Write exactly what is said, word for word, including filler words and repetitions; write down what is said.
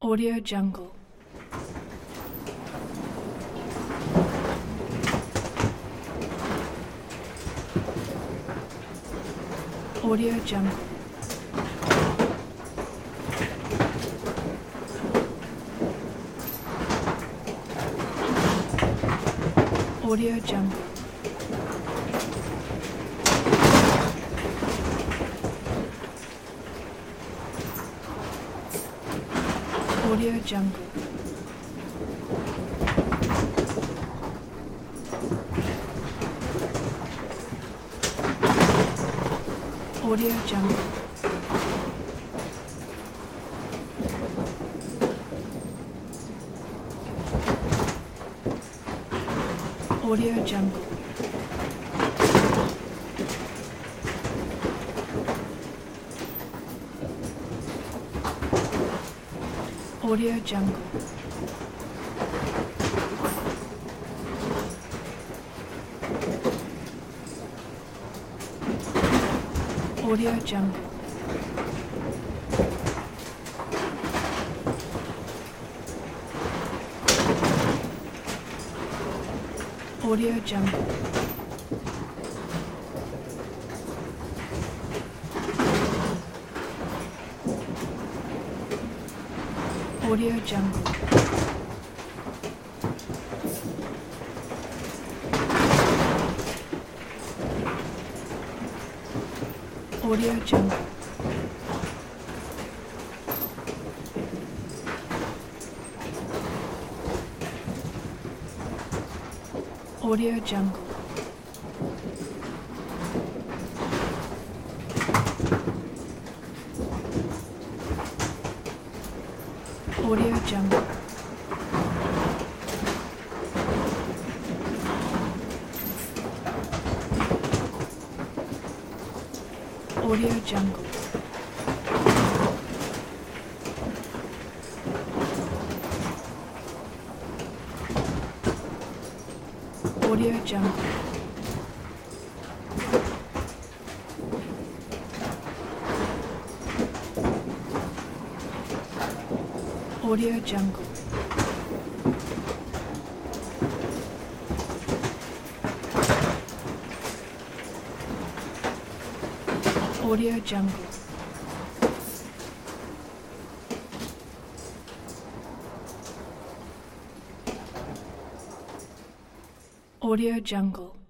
Audio Jungle. Audio Jungle. Audio Jungle. Audio Jungle. Audio Jungle. Audio Jungle. Audio Jungle. Audio Jungle. Audio Jungle. Audio Jungle. Audio Jungle. Audio Jungle. Audio Jungle. Audio Jungle. Audio Jungle. Audio Jungle. Audio Jungle. Audio Jungle.